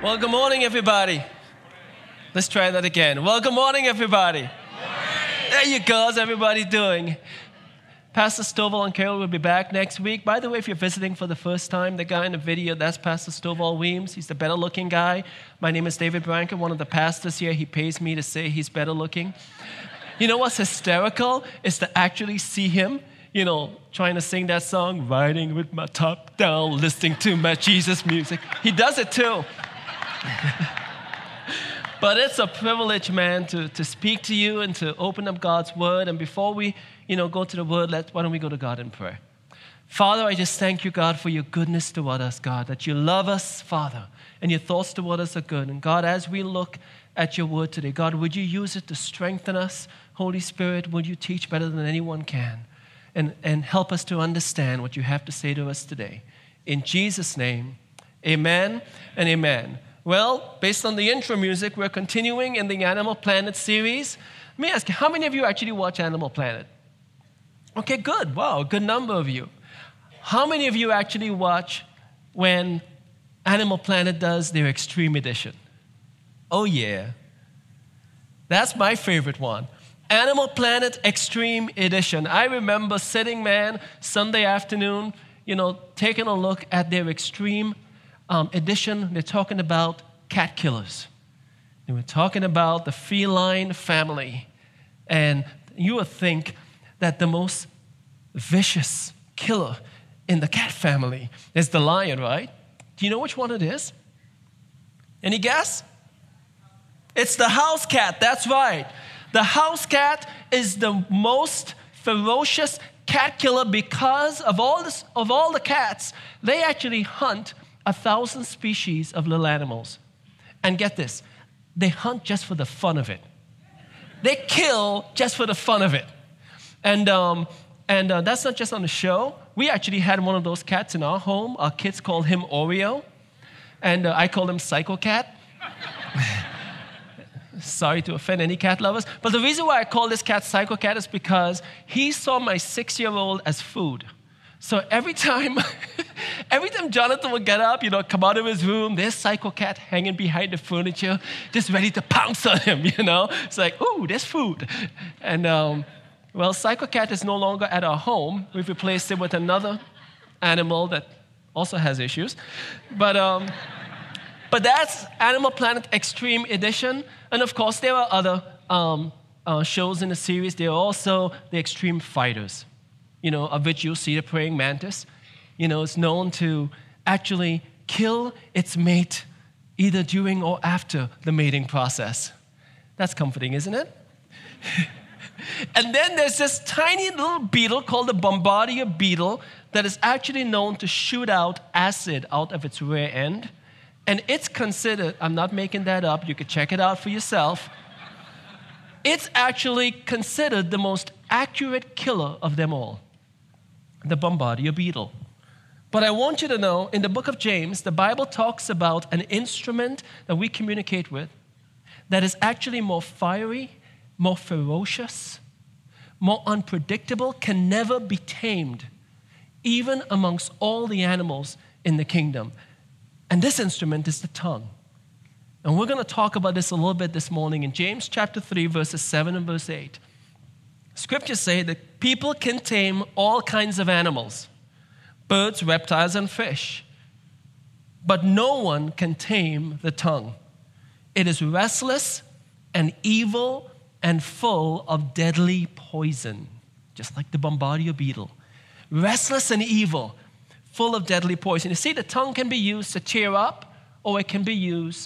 Well, good morning, everybody. Let's try that again. Well, good morning, everybody. There you go. How's everybody doing? Pastor Stovall and Carol will be back next week. By the way, if you're visiting for the first time, the guy in the video, that's Pastor Stovall Weems. He's the better-looking guy. My name is David Branca, one of the pastors here. He pays me to say he's better-looking. You know what's hysterical is to actually see him, trying to sing that song, riding with my top down, listening to my Jesus music. He does it too. But it's a privilege, man, to speak to you and to open up God's word. And before we, go to the word, why don't we go to God in prayer? Father, I just thank you, God, for your goodness toward us, God, that you love us, Father, and your thoughts toward us are good. And God, as we look at your word today, God, would you use it to strengthen us? Holy Spirit, would you teach better than anyone can? And help us to understand what you have to say to us today. In Jesus' name, amen and amen. Well, based on the intro music, we're continuing in the Animal Planet series. Let me ask you, how many of you actually watch Animal Planet? Okay, good. Wow, a good number of you. How many of you actually watch when Animal Planet does their Extreme Edition? Oh, yeah. That's my favorite one. Animal Planet Extreme Edition. I remember sitting, Sunday afternoon, taking a look at their Extreme Edition. They're talking about cat killers. They were talking about the feline family. And you would think that the most vicious killer in the cat family is the lion, right? Do you know which one it is? Any guess? It's the house cat. That's right. The house cat is the most ferocious cat killer because of all the cats. They actually hunt 1,000 species of little animals. And get this, they hunt just for the fun of it. They kill just for the fun of it. And that's not just on the show. We actually had one of those cats in our home. Our kids called him Oreo. And I called him Psycho Cat. Sorry to offend any cat lovers. But the reason why I call this cat Psycho Cat is because he saw my 6-year-old as food. So every time Jonathan would get up, come out of his room, there's Psycho Cat hanging behind the furniture, just ready to pounce on him, It's like, ooh, there's food. And, Psycho Cat is no longer at our home. We've replaced it with another animal that also has issues. But that's Animal Planet Extreme Edition. And, of course, there are other shows in the series. There are also the Extreme Fighters. Of which you'll see the praying mantis. It's known to actually kill its mate either during or after the mating process. That's comforting, isn't it? And then there's this tiny little beetle called the Bombardier beetle that is actually known to shoot out acid out of its rear end. And it's considered, I'm not making that up, you can check it out for yourself, it's actually considered the most accurate killer of them all. The Bombardier beetle. But I want you to know, in the book of James, the Bible talks about an instrument that we communicate with that is actually more fiery, more ferocious, more unpredictable, can never be tamed, even amongst all the animals in the kingdom. And this instrument is the tongue. And we're going to talk about this a little bit this morning in James chapter 3, verses 7 and verse 8. Scriptures say that people can tame all kinds of animals, birds, reptiles, and fish. But no one can tame the tongue. It is restless and evil and full of deadly poison, just like the Bombardier beetle. Restless and evil, full of deadly poison. You see, the tongue can be used to cheer up, or it can be used,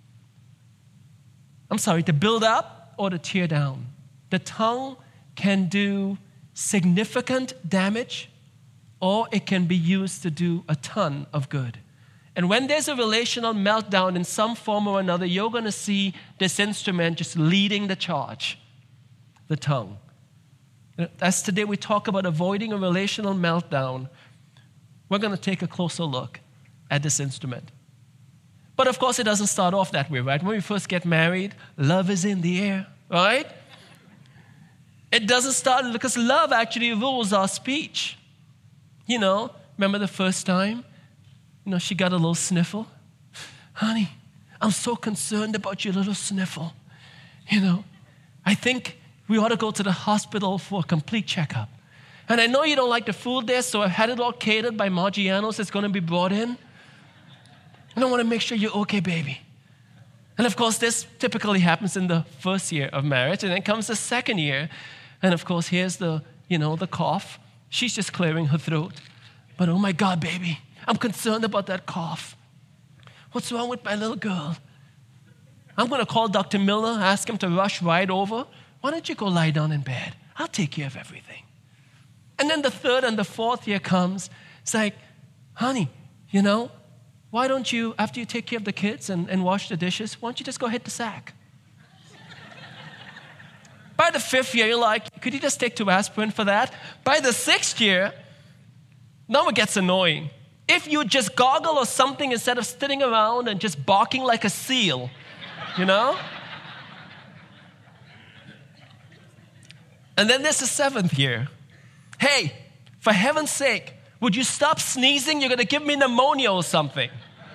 to build up or to tear down. The tongue can do significant damage, or it can be used to do a ton of good. And when there's a relational meltdown in some form or another, you're going to see this instrument just leading the charge, the tongue. As today we talk about avoiding a relational meltdown, we're going to take a closer look at this instrument. But of course, it doesn't start off that way, right? When we first get married, love is in the air, right? It doesn't start because love actually rules our speech. Remember the first time? She got a little sniffle. Honey, I'm so concerned about your little sniffle. I think we ought to go to the hospital for a complete checkup. And I know you don't like the food there, so I've had it all catered by Maggiano's. It's going to be brought in. And I want to make sure you're okay, baby. And of course, this typically happens in the first year of marriage. And then comes the second year. And of course, here's the cough. She's just clearing her throat. But oh my God, baby, I'm concerned about that cough. What's wrong with my little girl? I'm going to call Dr. Miller, ask him to rush right over. Why don't you go lie down in bed? I'll take care of everything. And then the third and the fourth year comes. It's like, honey, why don't you, after you take care of the kids and wash the dishes, why don't you just go hit the sack? By the fifth year, you're like, could you just take 2 aspirin for that? By the sixth year, now it gets annoying. If you just goggle or something instead of sitting around and just barking like a seal, And then there's the seventh year. Hey, for heaven's sake, would you stop sneezing? You're going to give me pneumonia or something.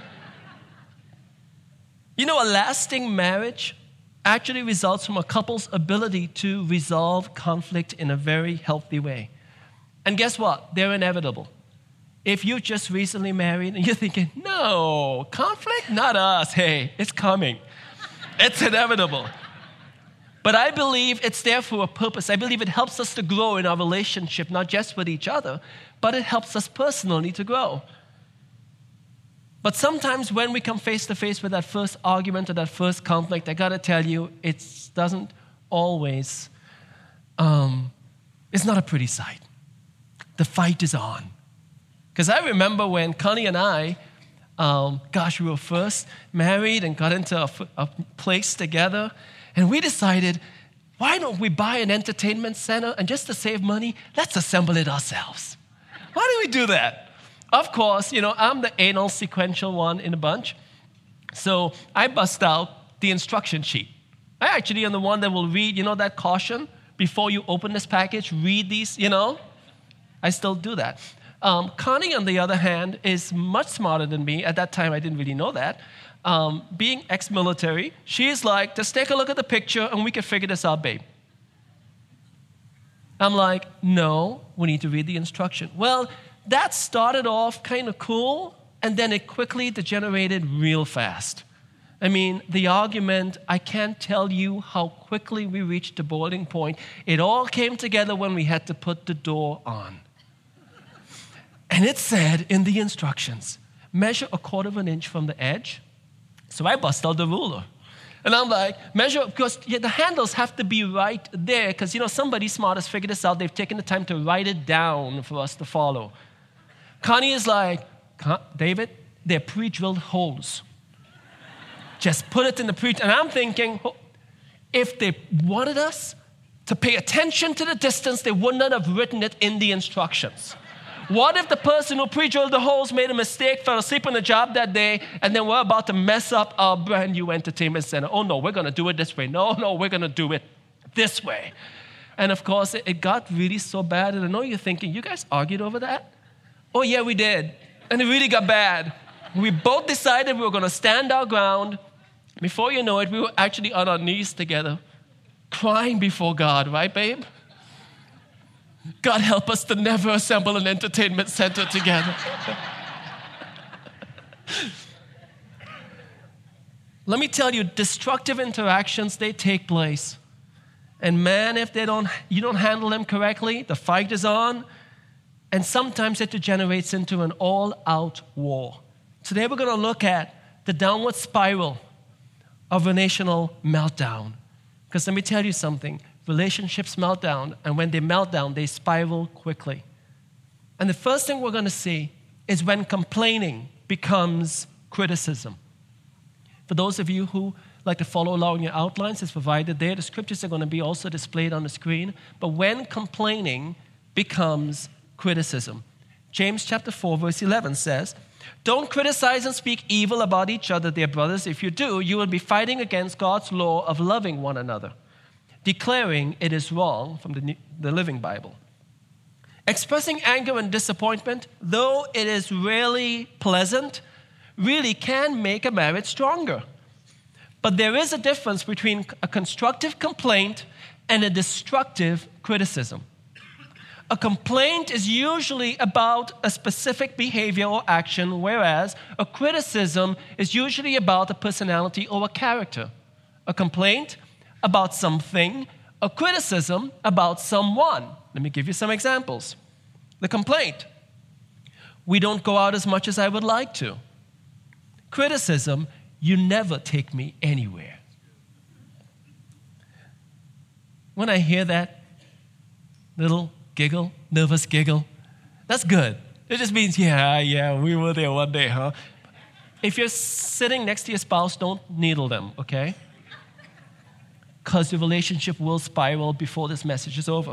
A lasting marriage actually results from a couple's ability to resolve conflict in a very healthy way. And guess what? They're inevitable. If you just recently married and you're thinking, no, conflict? Not us. Hey, it's coming. It's inevitable. But I believe it's there for a purpose. I believe it helps us to grow in our relationship, not just with each other, but it helps us personally to grow. But sometimes when we come face to face with that first argument or that first conflict, I got to tell you, it doesn't always, it's not a pretty sight. The fight is on. Because I remember when Connie and I, we were first married and got into a place together, and we decided, why don't we buy an entertainment center and just to save money, let's assemble it ourselves. Why do we do that? Of course, I'm the anal sequential one in the bunch. So I bust out the instruction sheet. I actually am the one that will read, that caution before you open this package, read these, I still do that. Connie, on the other hand, is much smarter than me. At that time, I didn't really know that. Being ex-military, she's like, just take a look at the picture and we can figure this out, babe. I'm like, no, we need to read the instruction. Well, that started off kind of cool, and then it quickly degenerated real fast. I mean, the argument, I can't tell you how quickly we reached the boiling point. It all came together when we had to put the door on. And it said in the instructions, measure 1/4 inch from the edge. So I bust out the ruler. And I'm like, measure, because the handles have to be right there, because, somebody smart has figured this out. They've taken the time to write it down for us to follow. Connie is like, David, they're pre-drilled holes. Just put it in the and I'm thinking, if they wanted us to pay attention to the distance, they would not have written it in the instructions. What if the person who pre-drilled the holes made a mistake, fell asleep on the job that day, and then we're about to mess up our brand new entertainment center? Oh no, we're going to do it this way. No, we're going to do it this way. And of course, it got really so bad. And I know you're thinking, you guys argued over that? Oh yeah, we did. And it really got bad. We both decided we were going to stand our ground. Before you know it, we were actually on our knees together, crying before God, right, babe? God help us to never assemble an entertainment center together. Let me tell you, destructive interactions, they take place. And man, if you don't handle them correctly, the fight is on. And sometimes it degenerates into an all-out war. Today we're going to look at the downward spiral of relational meltdown. Because let me tell you something. Relationships melt down, and when they melt down, they spiral quickly. And the first thing we're going to see is when complaining becomes criticism. For those of you who like to follow along your outlines, it's provided there. The scriptures are going to be also displayed on the screen. But when complaining becomes criticism. James chapter 4, verse 11 says, don't criticize and speak evil about each other, dear brothers. If you do, you will be fighting against God's law of loving one another, declaring it is wrong, from the Living Bible. Expressing anger and disappointment, though it is rarely pleasant, really can make a marriage stronger. But there is a difference between a constructive complaint and a destructive criticism. A complaint is usually about a specific behavior or action, whereas a criticism is usually about a personality or a character. A complaint about something, a criticism about someone. Let me give you some examples. The complaint: we don't go out as much as I would like to. Criticism: you never take me anywhere. When I hear that little giggle, nervous giggle, that's good. It just means, yeah, we were there one day, huh? If you're sitting next to your spouse, don't needle them, okay? Because your relationship will spiral before this message is over.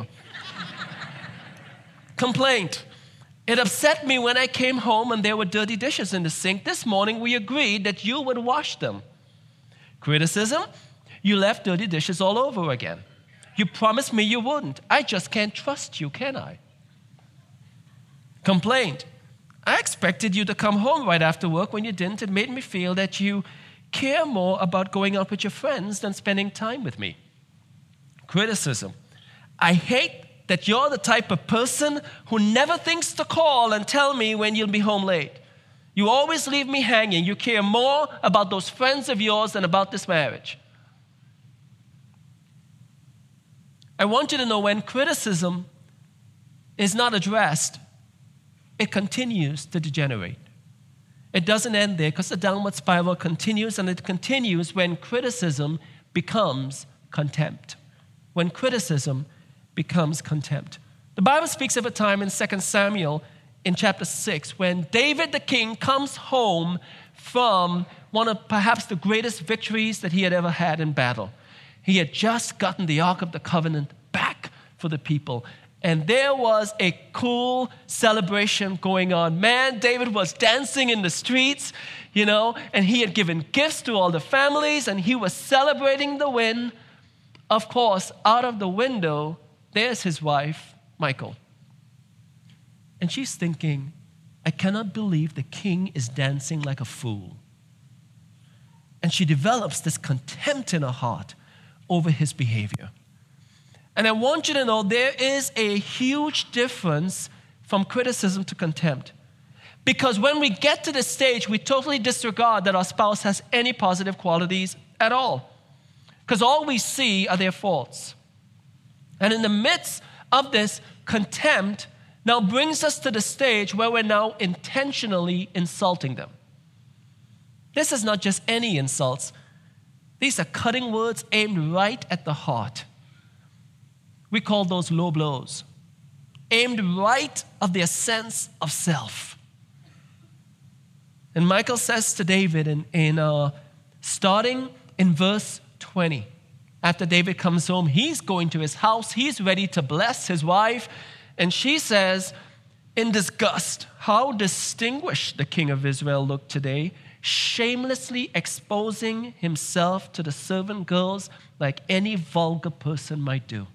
Complaint: it upset me when I came home and there were dirty dishes in the sink. This morning we agreed that you would wash them. Criticism: you left dirty dishes all over again. You promised me you wouldn't. I just can't trust you, can I? Complaint: I expected you to come home right after work. When you didn't, it made me feel that you care more about going out with your friends than spending time with me. Criticism: I hate that you're the type of person who never thinks to call and tell me when you'll be home late. You always leave me hanging. You care more about those friends of yours than about this marriage. I want you to know, when criticism is not addressed, it continues to degenerate. It doesn't end there, because the downward spiral continues, and it continues when criticism becomes contempt. When criticism becomes contempt. The Bible speaks of a time in 2 Samuel in chapter 6 when David the king comes home from one of perhaps the greatest victories that he had ever had in battle. He had just gotten the Ark of the Covenant back for the people. And there was a cool celebration going on. Man, David was dancing in the streets, and he had given gifts to all the families, and he was celebrating the win. Of course, out of the window, there's his wife, Michal. And she's thinking, I cannot believe the king is dancing like a fool. And she develops this contempt in her heart over his behavior. And I want you to know there is a huge difference from criticism to contempt. Because when we get to this stage, we totally disregard that our spouse has any positive qualities at all. Because all we see are their faults. And in the midst of this, contempt now brings us to the stage where we're now intentionally insulting them. This is not just any insults. These are cutting words aimed right at the heart. We call those low blows, aimed right of their sense of self. And Michal says to David, starting in verse 20, after David comes home, he's going to his house, he's ready to bless his wife, and she says, in disgust, how distinguished the king of Israel looked today, shamelessly exposing himself to the servant girls like any vulgar person might do.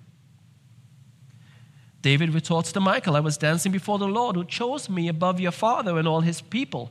David retorts to Michal, I was dancing before the Lord, who chose me above your father and all his people.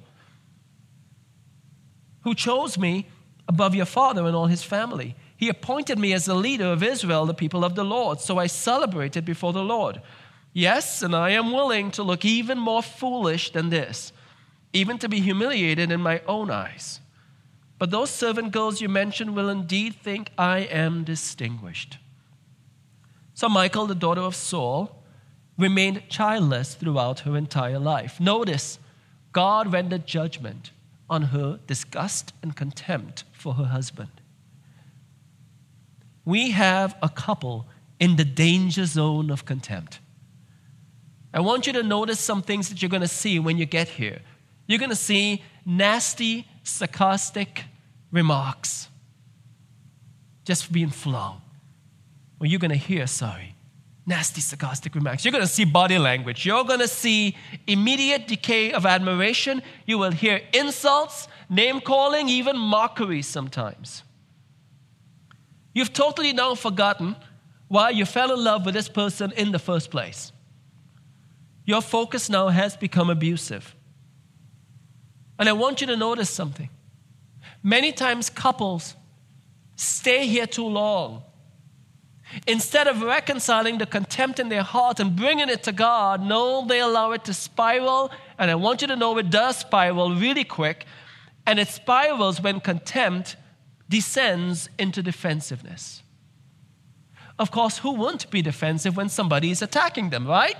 Who chose me above your father and all his family. He appointed me as the leader of Israel, the people of the Lord. So I celebrated before the Lord. Yes, and I am willing to look even more foolish than this, even to be humiliated in my own eyes. But those servant girls you mentioned will indeed think I am distinguished. So Michal, the daughter of Saul, remained childless throughout her entire life. Notice, God rendered judgment on her disgust and contempt for her husband. We have a couple in the danger zone of contempt. I want you to notice some things that you're going to see when you get here. You're going to see nasty, sarcastic remarks just being flung. Or you're going to hear, nasty, sarcastic remarks. You're going to see body language. You're going to see immediate decay of admiration. You will hear insults, name-calling, even mockery sometimes. You've totally now forgotten why you fell in love with this person in the first place. Your focus now has become abusive. And I want you to notice something. Many times couples stay here too long. Instead of reconciling the contempt in their heart and bringing it to God, no, they allow it to spiral. And I want you to know it does spiral really quick. And it spirals when contempt descends into defensiveness. Of course, who wouldn't be defensive when somebody is attacking them, right?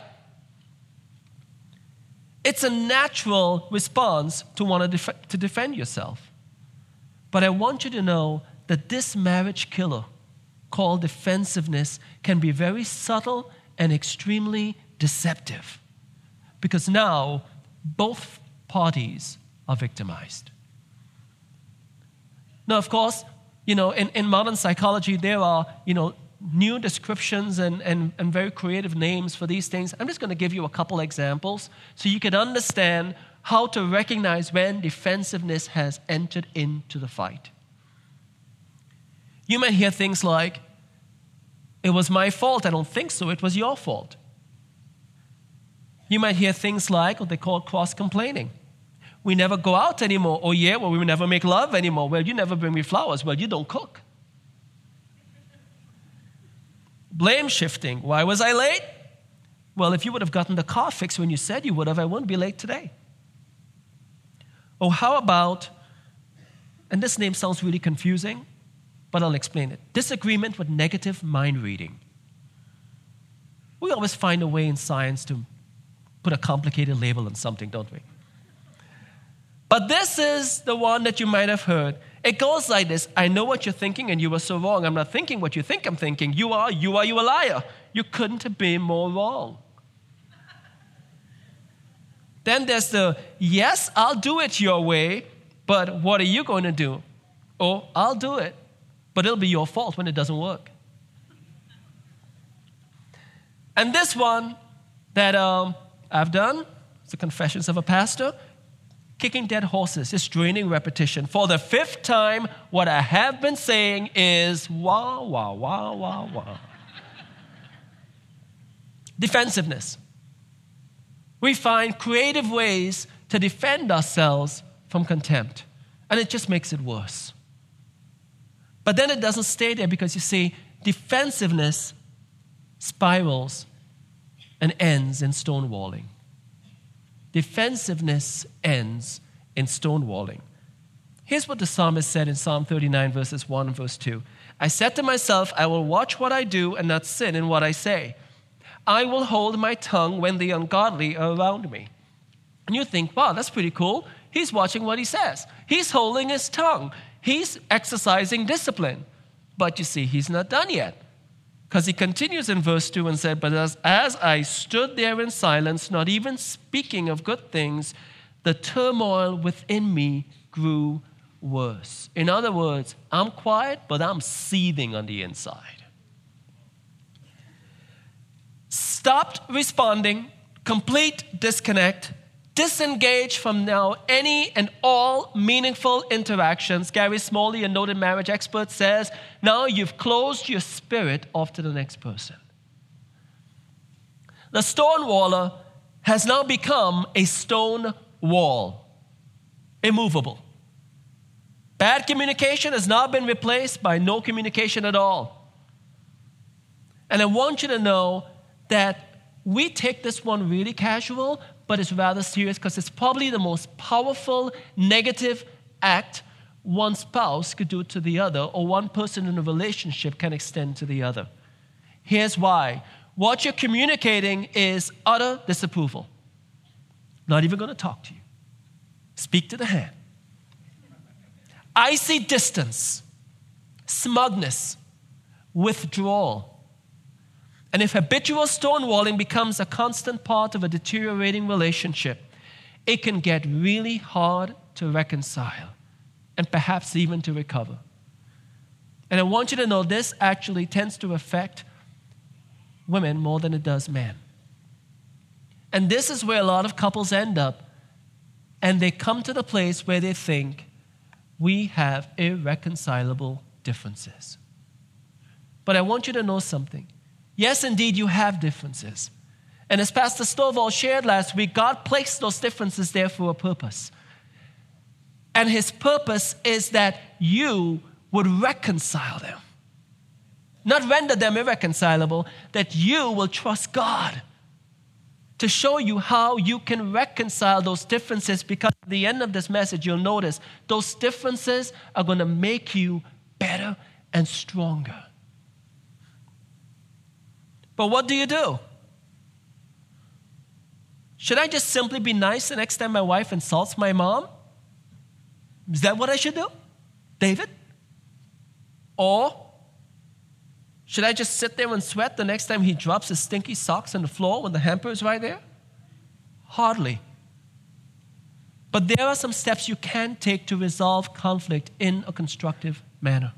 It's a natural response to want to defend yourself. But I want you to know that this marriage killer called defensiveness can be very subtle and extremely deceptive. Because now both parties are victimized. Now, of course, in modern psychology, there are, new descriptions and very creative names for these things. I'm just going to give you a couple examples so you can understand how to recognize when defensiveness has entered into the fight. You might hear things like, "It was my fault." "I don't think so. It was your fault." You might hear things like what they call cross-complaining. "We never go out anymore." "Oh yeah, well, we never make love anymore." "Well, you never bring me flowers." "Well, you don't cook." Blame shifting. "Why was I late?" "Well, if you would have gotten the car fixed when you said you would have, I wouldn't be late today." Or how about, and this name sounds really confusing, but I'll explain it. Disagreement with negative mind reading. We always find a way in science to put a complicated label on something, don't we? But this is the one that you might have heard. It goes like this: "I know what you're thinking and you were so wrong. I'm not thinking what you think I'm thinking. You are a liar. You couldn't have been more wrong." Then there's the, "Yes, I'll do it your way, but what are you going to do?" "Oh, I'll do it, but it'll be your fault when it doesn't work." And this one that I've done, it's the Confessions of a Pastor, kicking dead horses, just draining repetition. "For the 5th time, what I have been saying is wah, wah, wah, wah, wah." Defensiveness. We find creative ways to defend ourselves from contempt, and it just makes it worse. But then it doesn't stay there, because you see, defensiveness spirals and ends in stonewalling. Defensiveness ends in stonewalling. Here's what the psalmist said in Psalm 39, verses 1 and verse 2. "I said to myself, I will watch what I do and not sin in what I say. I will hold my tongue when the ungodly are around me." And you think, wow, that's pretty cool. He's watching what he says. He's holding his tongue. He's exercising discipline. But you see, he's not done yet. Because he continues in verse 2 and said, "But as I stood there in silence, not even speaking of good things, the turmoil within me grew worse." In other words, I'm quiet, but I'm seething on the inside. Stopped responding, complete disconnect, disengage from now any and all meaningful interactions. Gary Smalley, a noted marriage expert, says, now you've closed your spirit off to the next person. The stonewaller has now become a stone wall, immovable. Bad communication has now been replaced by no communication at all. And I want you to know that we take this one really casual, but it's rather serious because it's probably the most powerful negative act one spouse could do to the other, or one person in a relationship can extend to the other. Here's why. What you're communicating is utter disapproval. Not even going to talk to you. Speak to the hand. Icy distance, smugness, withdrawal. And if habitual stonewalling becomes a constant part of a deteriorating relationship, it can get really hard to reconcile and perhaps even to recover. And I want you to know this actually tends to affect women more than it does men. And this is where a lot of couples end up, and they come to the place where they think, we have irreconcilable differences. But I want you to know something. Yes, indeed, you have differences. And as Pastor Stovall shared last week, God placed those differences there for a purpose. And his purpose is that you would reconcile them. Not render them irreconcilable, that you will trust God to show you how you can reconcile those differences, because at the end of this message, you'll notice those differences are going to make you better and stronger. But what do you do? Should I just simply be nice the next time my wife insults my mom? Is that what I should do, David? Or should I just sit there and sweat the next time he drops his stinky socks on the floor when the hamper is right there? Hardly. But there are some steps you can take to resolve conflict in a constructive manner.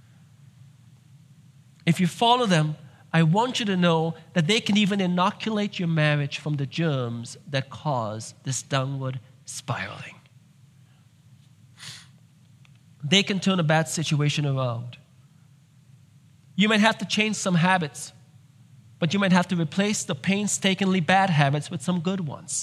If you follow them, I want you to know that they can even inoculate your marriage from the germs that cause this downward spiraling. They can turn a bad situation around. You might have to change some habits, but you might have to replace the painstakingly bad habits with some good ones.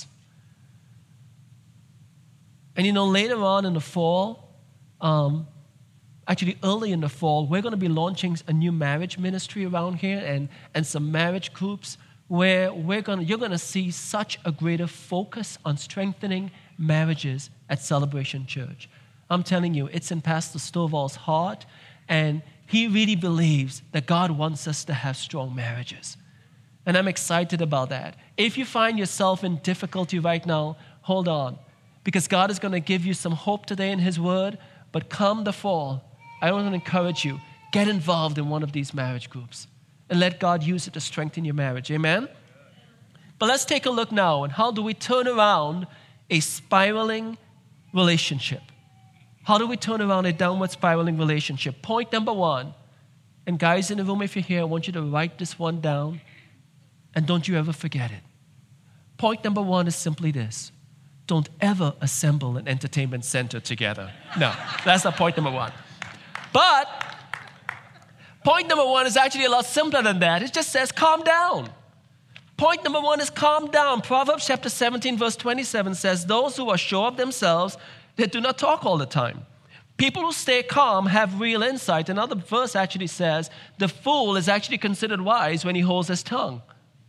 And later on in the fall, actually early in the fall, we're going to be launching a new marriage ministry around here and some marriage groups where you're going to see such a greater focus on strengthening marriages at Celebration Church. I'm telling you, it's in Pastor Stovall's heart, and he really believes that God wants us to have strong marriages. And I'm excited about that. If you find yourself in difficulty right now, hold on, because God is going to give you some hope today in His Word. But come the fall, I want to encourage you, get involved in one of these marriage groups and let God use it to strengthen your marriage. Amen? But let's take a look now at how do we turn around a spiraling relationship. How do we turn around a downward spiraling relationship? Point number one, and guys in the room, if you're here, I want you to write this one down, and don't you ever forget it. Point number one is simply this: don't ever assemble an entertainment center together. No, that's not point number one. But point number one is actually a lot simpler than that. It just says calm down. Point number one is calm down. Proverbs chapter 17, verse 27 says, those who are sure of themselves, they do not talk all the time. People who stay calm have real insight. Another verse actually says, the fool is actually considered wise when he holds his tongue.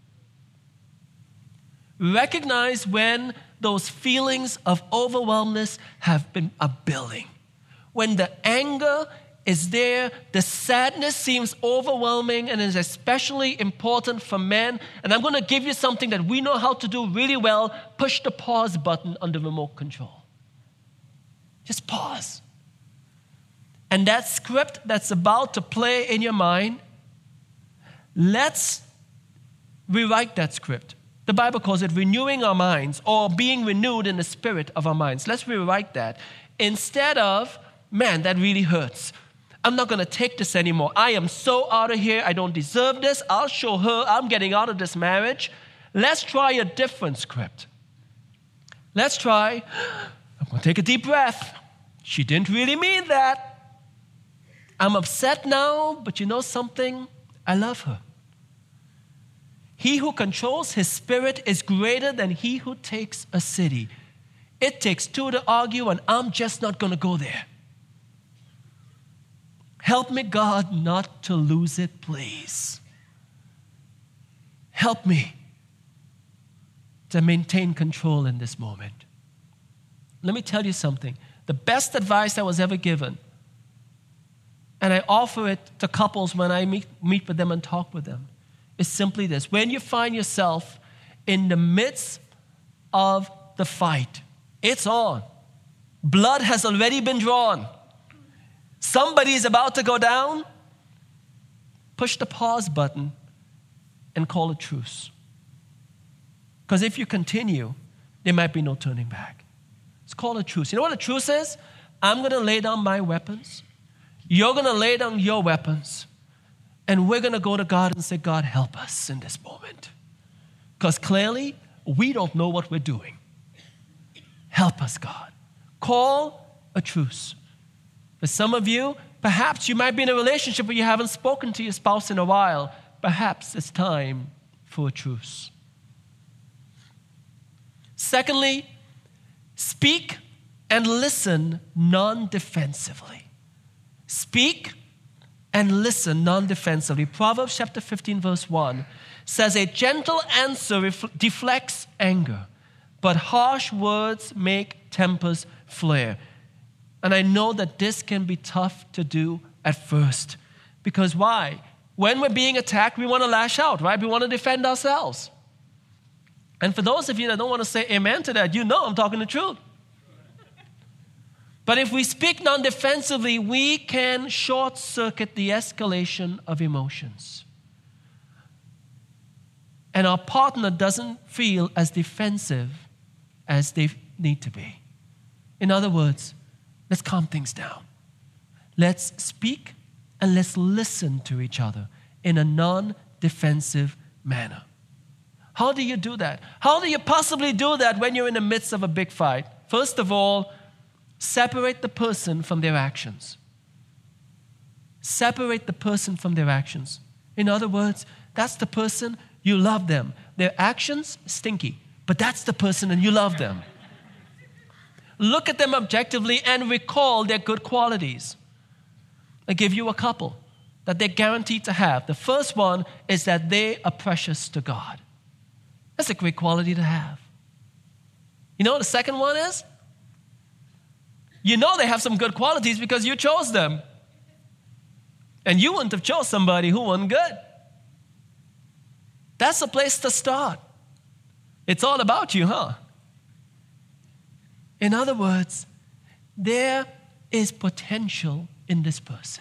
Recognize when those feelings of overwhelmness are building. When the anger is there, the sadness seems overwhelming and is especially important for men. And I'm going to give you something that we know how to do really well. Push the pause button on the remote control. Just pause. And that script that's about to play in your mind, let's rewrite that script. The Bible calls it renewing our minds, or being renewed in the spirit of our minds. Let's rewrite that. Instead of, man, that really hurts. I'm not going to take this anymore. I am so out of here. I don't deserve this. I'll show her I'm getting out of this marriage. Let's try a different script. Let's try, I'm going to take a deep breath. She didn't really mean that. I'm upset now, but you know something? I love her. He who controls his spirit is greater than he who takes a city. It takes two to argue, and I'm just not going to go there. Help me, God, not to lose it, please. Help me to maintain control in this moment. Let me tell you something. The best advice I was ever given, and I offer it to couples when I meet with them and talk with them, is simply this. When you find yourself in the midst of the fight, it's on. Blood has already been drawn. Somebody is about to go down. Push the pause button and call a truce. Because if you continue, there might be no turning back. It's called a truce. You know what a truce is? I'm going to lay down my weapons. You're going to lay down your weapons. And we're going to go to God and say, God, help us in this moment. Because clearly, we don't know what we're doing. Help us, God. Call a truce. For some of you, perhaps you might be in a relationship where you haven't spoken to your spouse in a while. Perhaps it's time for a truce. Secondly, speak and listen non-defensively. Speak and listen non-defensively. Proverbs chapter 15 verse 1 says, a gentle answer deflects anger, but harsh words make tempers flare. And I know that this can be tough to do at first. Because why? When we're being attacked, we want to lash out, right? We want to defend ourselves. And for those of you that don't want to say amen to that, you know I'm talking the truth. But if we speak non-defensively, we can short-circuit the escalation of emotions. And our partner doesn't feel as defensive as they need to be. In other words, let's calm things down. Let's speak and let's listen to each other in a non-defensive manner. How do you do that? How do you possibly do that when you're in the midst of a big fight? First of all, separate the person from their actions. Separate the person from their actions. In other words, that's the person, you love them. Their actions, stinky, but that's the person and you love them. Look at them objectively and recall their good qualities. I give you a couple that they're guaranteed to have. The first one is that they are precious to God. That's a great quality to have. You know what the second one is? You know they have some good qualities because you chose them. And you wouldn't have chose somebody who wasn't good. That's a place to start. It's all about you, huh? In other words, there is potential in this person.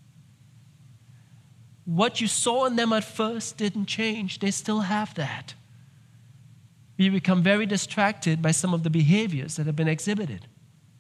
What you saw in them at first didn't change. They still have that. You become very distracted by some of the behaviors that have been exhibited.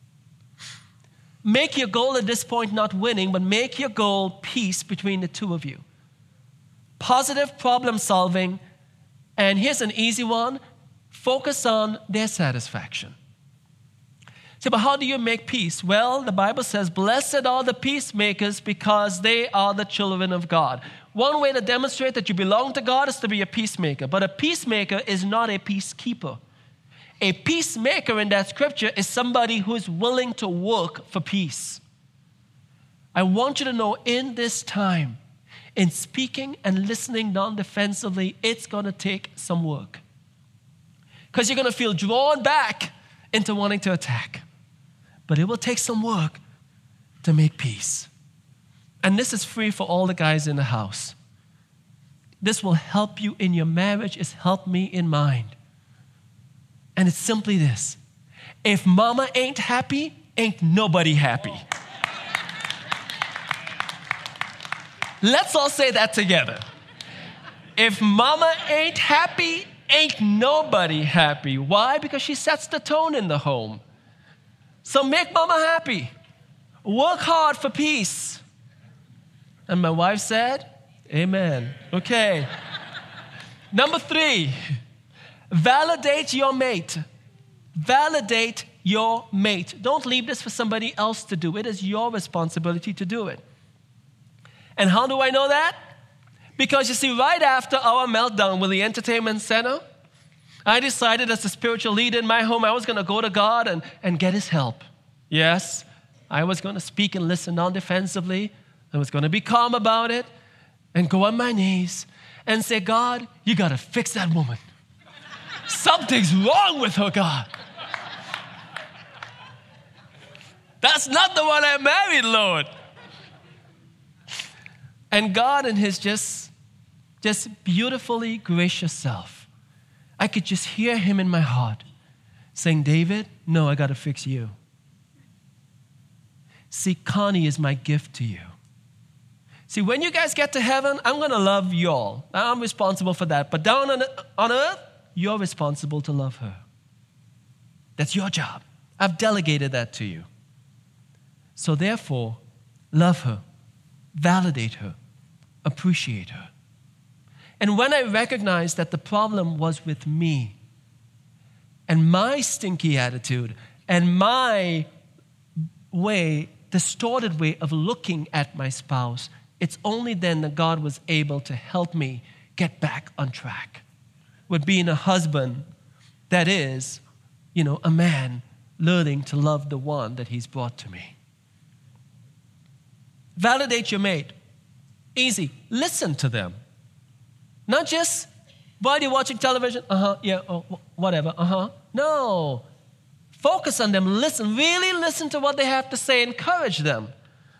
Make your goal at this point not winning, but make your goal peace between the two of you. Positive problem solving, and here's an easy one, focus on their satisfaction. So, but how do you make peace? Well, the Bible says, blessed are the peacemakers because they are the children of God. One way to demonstrate that you belong to God is to be a peacemaker. But a peacemaker is not a peacekeeper. A peacemaker in that scripture is somebody who is willing to work for peace. I want you to know in this time, in speaking and listening non-defensively, it's going to take some work. Because you're going to feel drawn back into wanting to attack. But it will take some work to make peace. And this is free for all the guys in the house. This will help you in your marriage. It's helped me in mine. And it's simply this. If mama ain't happy, ain't nobody happy. Let's all say that together. If mama ain't happy, ain't nobody happy. Why? Because she sets the tone in the home. So make mama happy. Work hard for peace. And my wife said, amen. Okay. Number 3, validate your mate. Validate your mate. Don't leave this for somebody else to do. It is your responsibility to do it. And how do I know that? Because you see, right after our meltdown with the entertainment center, I decided as the spiritual leader in my home, I was going to go to God and get his help. Yes, I was going to speak and listen non-defensively. I was going to be calm about it and go on my knees and say, God, you got to fix that woman. Something's wrong with her, God. That's not the one I married, Lord. And God in his just beautifully gracious self, I could just hear him in my heart saying, David, no, I got to fix you. See, Connie is my gift to you. See, when you guys get to heaven, I'm going to love y'all. I'm responsible for that. But down on earth, you're responsible to love her. That's your job. I've delegated that to you. So therefore, love her, validate her, appreciate her. And when I recognized that the problem was with me and my stinky attitude and my distorted way of looking at my spouse, it's only then that God was able to help me get back on track with being a husband that is, a man learning to love the one that he's brought to me. Validate your mate. Easy. Listen to them. Not just, while you're watching television, yeah, oh, whatever, No. Focus on them. Listen. Really listen to what they have to say. Encourage them.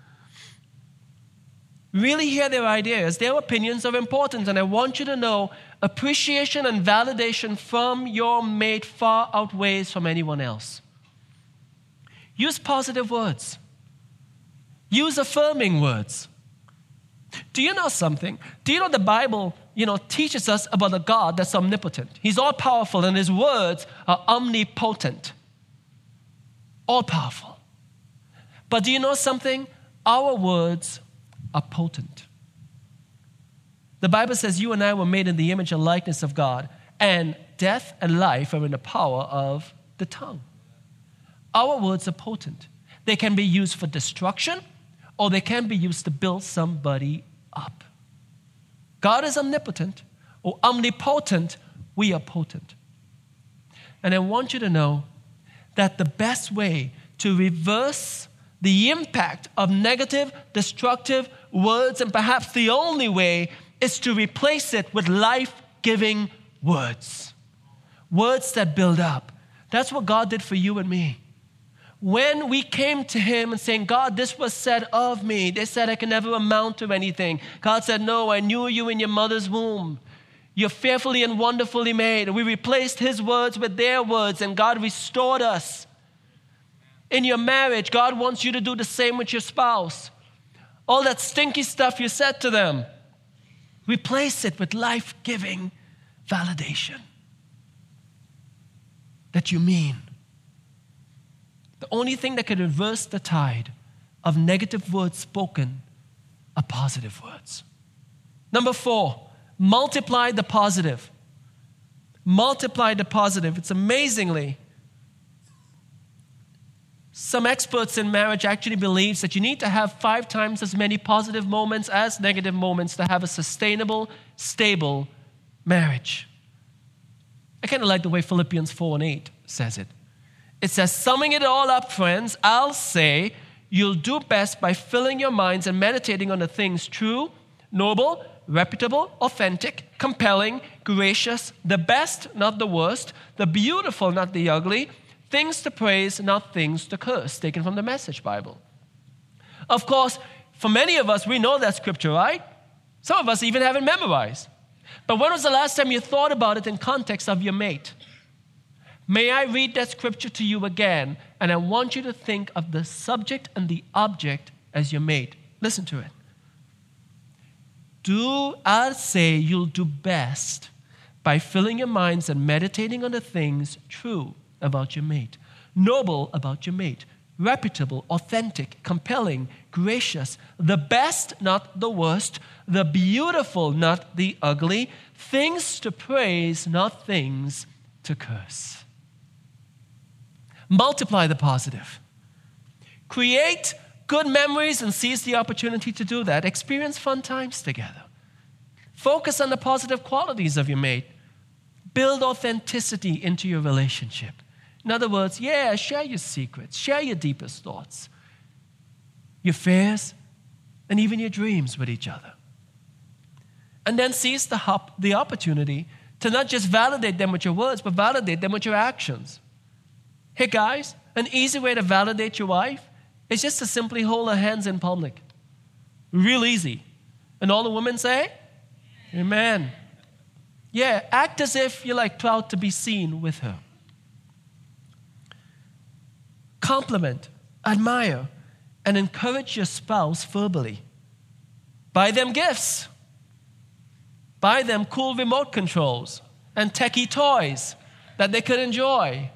Really hear their ideas. Their opinions are important. And I want you to know, appreciation and validation from your mate far outweighs from anyone else. Use positive words. Use affirming words. Do you know something? Do you know the Bible, teaches us about a God that's omnipotent? He's all powerful and his words are omnipotent. All powerful. But do you know something? Our words are potent. The Bible says you and I were made in the image and likeness of God, and death and life are in the power of the tongue. Our words are potent. They can be used for destruction, or they can be used to build somebody up. God is omnipotent or omnipotent. We are potent. And I want you to know that the best way to reverse the impact of negative, destructive words, and perhaps the only way, is to replace it with life-giving words. Words that build up. That's what God did for you and me. When we came to him and saying, God, this was said of me. They said I can never amount to anything. God said, no, I knew you in your mother's womb. You're fearfully and wonderfully made. And we replaced his words with their words, and God restored us. In your marriage, God wants you to do the same with your spouse. All that stinky stuff you said to them, replace it with life-giving validation that you mean. The only thing that can reverse the tide of negative words spoken are positive words. Number 4, multiply the positive. Multiply the positive. It's amazingly, some experts in marriage actually believe that you need to have 5 times as many positive moments as negative moments to have a sustainable, stable marriage. I kind of like the way Philippians 4:8 says it. It says, summing it all up, friends, I'll say you'll do best by filling your minds and meditating on the things true, noble, reputable, authentic, compelling, gracious, the best, not the worst, the beautiful, not the ugly, things to praise, not things to curse, taken from the Message Bible. Of course, for many of us, we know that scripture, right? Some of us even have it memorized. But when was the last time you thought about it in context of your mate? May I read that scripture to you again, and I want you to think of the subject and the object as your mate. Listen to it. I'll say you'll do best by filling your minds and meditating on the things true about your mate, noble about your mate, reputable, authentic, compelling, gracious, the best, not the worst, the beautiful, not the ugly, things to praise, not things to curse. Multiply the positive. Create good memories and seize the opportunity to do that. Experience fun times together. Focus on the positive qualities of your mate. Build authenticity into your relationship. In other words, share your secrets, share your deepest thoughts, your fears, and even your dreams with each other. And then seize the opportunity to not just validate them with your words, but validate them with your actions. Hey guys, an easy way to validate your wife is just to simply hold her hands in public. Real easy. And all the women say, amen. Yeah, act as if you're proud to be seen with her. Compliment, admire, and encourage your spouse verbally. Buy them gifts. Buy them cool remote controls and techie toys that they could enjoy.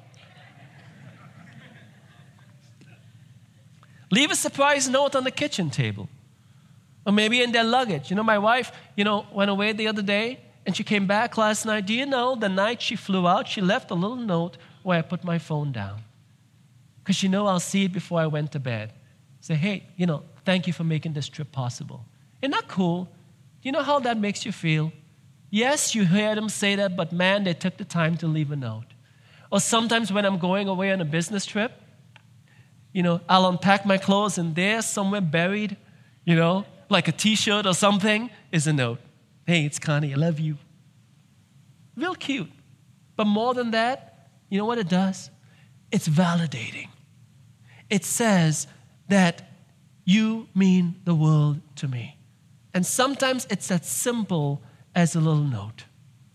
Leave a surprise note on the kitchen table. Or maybe in their luggage. My wife, went away the other day and she came back last night. Do you know the night she flew out, she left a little note where I put my phone down. Because she I'll see it before I went to bed. Say, hey, thank you for making this trip possible. Isn't that cool? Do you know how that makes you feel? Yes, you hear them say that, but man, they took the time to leave a note. Or sometimes when I'm going away on a business trip, I'll unpack my clothes and there somewhere buried like a t-shirt or something, is a note. Hey, it's Connie, I love you. Real cute. But more than that, you know what it does? It's validating. It says that you mean the world to me. And sometimes it's as simple as a little note.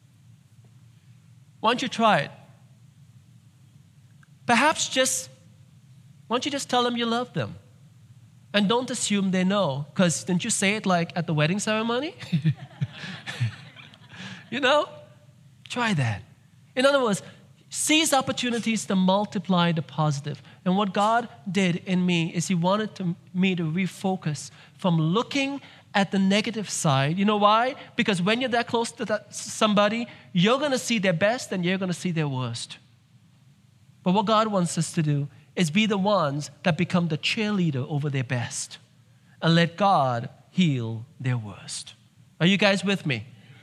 Why don't you try it? Perhaps why don't you just tell them you love them? And don't assume they know, because didn't you say it like at the wedding ceremony? Try that. In other words, seize opportunities to multiply the positive. And what God did in me is He wanted me to refocus from looking at the negative side. You know why? Because when you're that close to somebody, you're going to see their best and you're going to see their worst. But what God wants us to do is be the ones that become the cheerleader over their best and let God heal their worst. Are you guys with me?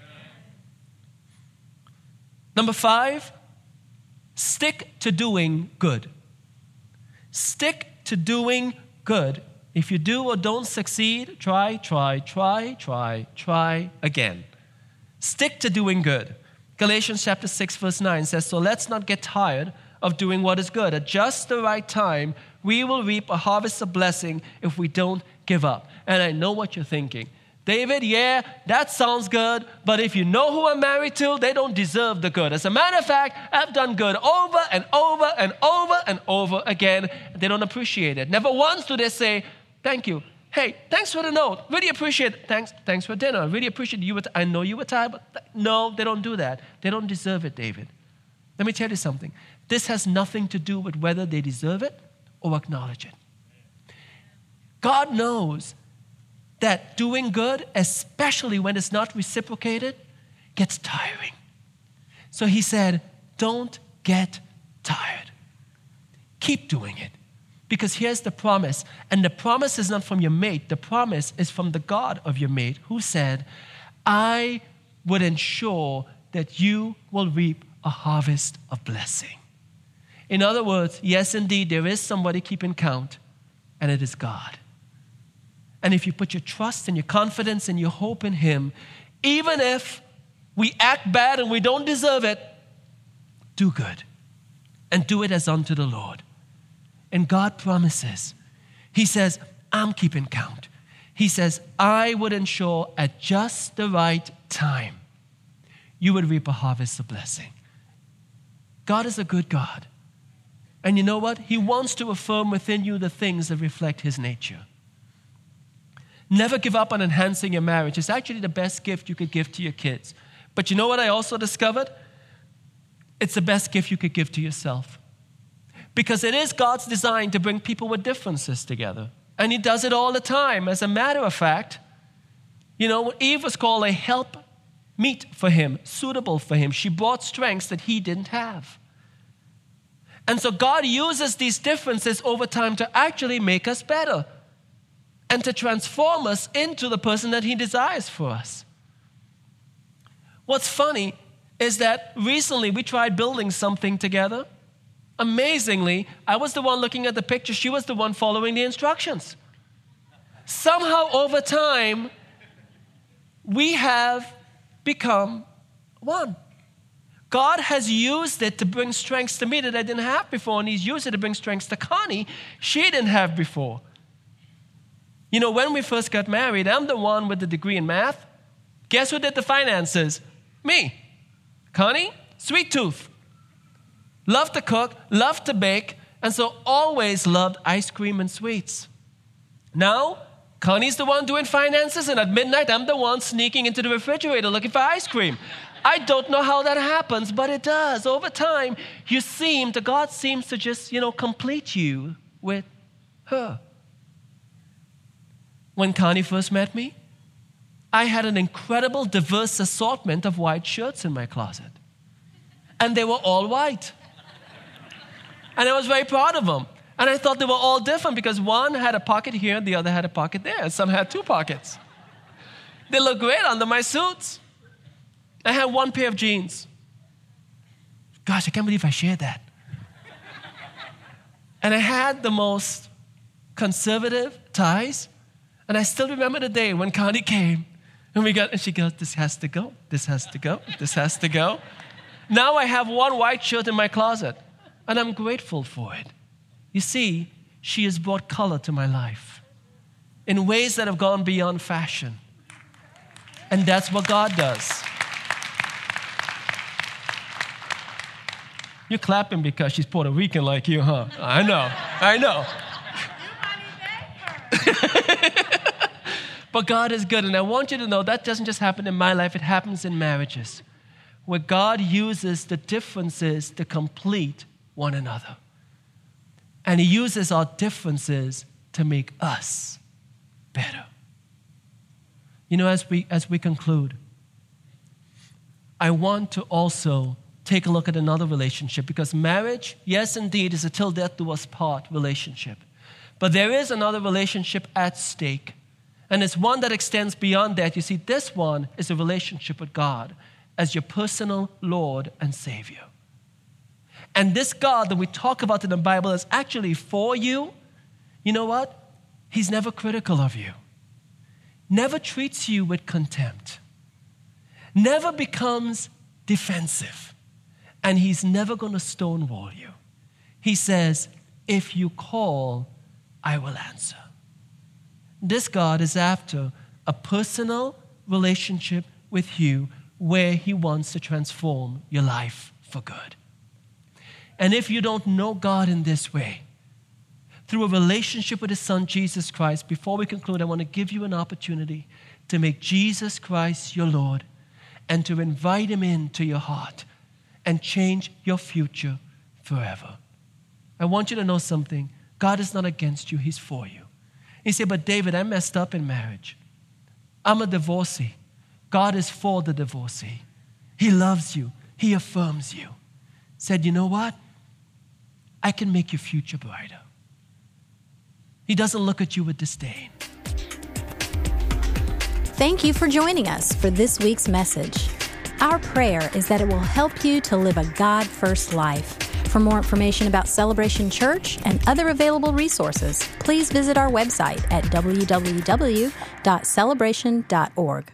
Number 5, stick to doing good. Stick to doing good. If you do or don't succeed, try again. Stick to doing good. Galatians chapter 6 verse 9 says, so let's not get tired of doing what is good. At just the right time, we will reap a harvest of blessing if we don't give up. And I know what you're thinking. David, yeah, that sounds good, but if you know who I'm married to, they don't deserve the good. As a matter of fact, I've done good over and over and over and over again. They don't appreciate it. Never once do they say, thank you. Hey, thanks for the note. Really appreciate it. Thanks for dinner. Really appreciate you. I know you were tired, but no, they don't do that. They don't deserve it, David. Let me tell you something. This has nothing to do with whether they deserve it or acknowledge it. God knows that doing good, especially when it's not reciprocated, gets tiring. So He said, don't get tired. Keep doing it. Because here's the promise. And the promise is not from your mate. The promise is from the God of your mate, who said, I would ensure that you will reap a harvest of blessing. In other words, yes, indeed, there is somebody keeping count, and it is God. And if you put your trust and your confidence and your hope in Him, even if we act bad and we don't deserve it, do good and do it as unto the Lord. And God promises. He says, I'm keeping count. He says, I would ensure at just the right time, you would reap a harvest of blessing. God is a good God. And you know what? He wants to affirm within you the things that reflect His nature. Never give up on enhancing your marriage. It's actually the best gift you could give to your kids. But you know what I also discovered? It's the best gift you could give to yourself. Because it is God's design to bring people with differences together. And He does it all the time. As a matter of fact, Eve was called a help meet for Him, suitable for Him. She brought strengths that He didn't have. And so God uses these differences over time to actually make us better and to transform us into the person that He desires for us. What's funny is that recently we tried building something together. Amazingly, I was the one looking at the picture. She was the one following the instructions. Somehow over time, we have become one. God has used it to bring strengths to me that I didn't have before, and He's used it to bring strengths to Connie she didn't have before. When we first got married, I'm the one with the degree in math. Guess who did the finances? Me. Connie, sweet tooth. Loved to cook, loved to bake, and so always loved ice cream and sweets. Now, Connie's the one doing finances, and at midnight, I'm the one sneaking into the refrigerator looking for ice cream. I don't know how that happens, but it does. Over time, God seems to just, complete you with her. When Connie first met me, I had an incredible diverse assortment of white shirts in my closet. And they were all white. And I was very proud of them. And I thought they were all different because one had a pocket here, the other had a pocket there. Some had 2 pockets. They looked great under my suits. I had one pair of jeans. Gosh, I can't believe I shared that. And I had the most conservative ties. And I still remember the day when Connie came and she goes, this has to go, this has to go, this has to go. Now I have one white shirt in my closet, and I'm grateful for it. You see, she has brought color to my life in ways that have gone beyond fashion. And that's what God does. You're clapping because she's Puerto Rican like you, huh? I know. But God is good, and I want you to know that doesn't just happen in my life, it happens in marriages, where God uses the differences to complete one another. And He uses our differences to make us better. You know, as we conclude, I want to also take a look at another relationship, because marriage, yes, indeed, is a till death do us part relationship. But there is another relationship at stake. And it's one that extends beyond that. You see, this one is a relationship with God as your personal Lord and Savior. And this God that we talk about in the Bible is actually for you. You know what? He's never critical of you. Never treats you with contempt. Never becomes defensive. And He's never going to stonewall you. He says, if you call, I will answer. This God is after a personal relationship with you where He wants to transform your life for good. And if you don't know God in this way, through a relationship with His Son, Jesus Christ, before we conclude, I want to give you an opportunity to make Jesus Christ your Lord and to invite Him into your heart and change your future forever. I want you to know something. God is not against you. He's for you. You say, but David, I messed up in marriage. I'm a divorcee. God is for the divorcee. He loves you. He affirms you. Said, you know what? I can make your future brighter. He doesn't look at you with disdain. Thank you for joining us for this week's message. Our prayer is that it will help you to live a God-first life. For more information about Celebration Church and other available resources, please visit our website at www.celebration.org.